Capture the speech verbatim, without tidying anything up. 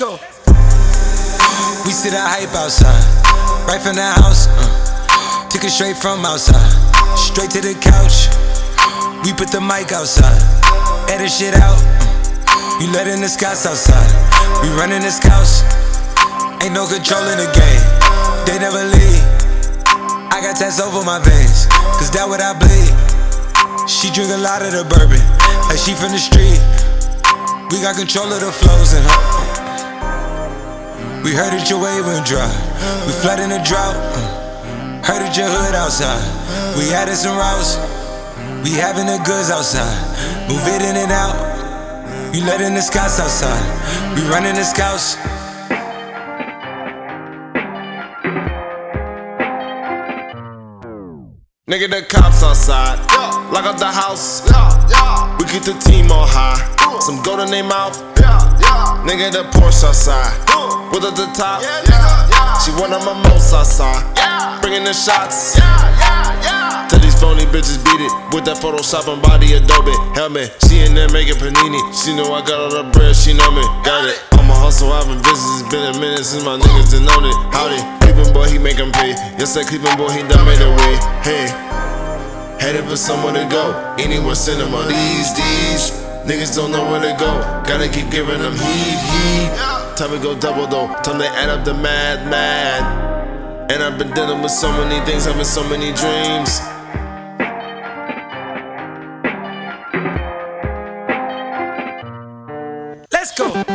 go. We see the hype outside, right from the house. Uh, took it straight from outside, straight to the couch. We put the mic outside, edit shit out. Uh, you letting the scouts outside, we running the scouts. Ain't no control in the game, they never leave. I got tats over my veins, cause that what I bleed. She drink a lot of the bourbon, like she from the street. We got control of the flows in her. We heard that your wave went dry, we flooding the drought. Heard that your hood outside, we added some routes. We having the goods outside, move it in and out. You letting the scouts outside, we running the scouts. Nigga, the cops outside, lock up the house. We keep the team on high, some gold in their mouth. Nigga, the Porsche outside, with at the top. She one of my most outside, bringing the shots. Tell these phony bitches beat it with that Photoshop and body Adobe helmet. She in there making panini. She know I got all the bread, she know me. Got it. I'm a hustle, I've been busy. It's been a minute since my niggas done known it. Howdy, Cleveland boy, he make 'em pay. Yes, that Cleveland boy, he done made a way. Hey, headed for somewhere to go. Anywhere cinema these days. Niggas don't know where to go. Gotta keep giving them heat, heat. Time to go double though. Time to add up the mad, mad. And I've been dealing with so many things, having so many dreams. Let's go.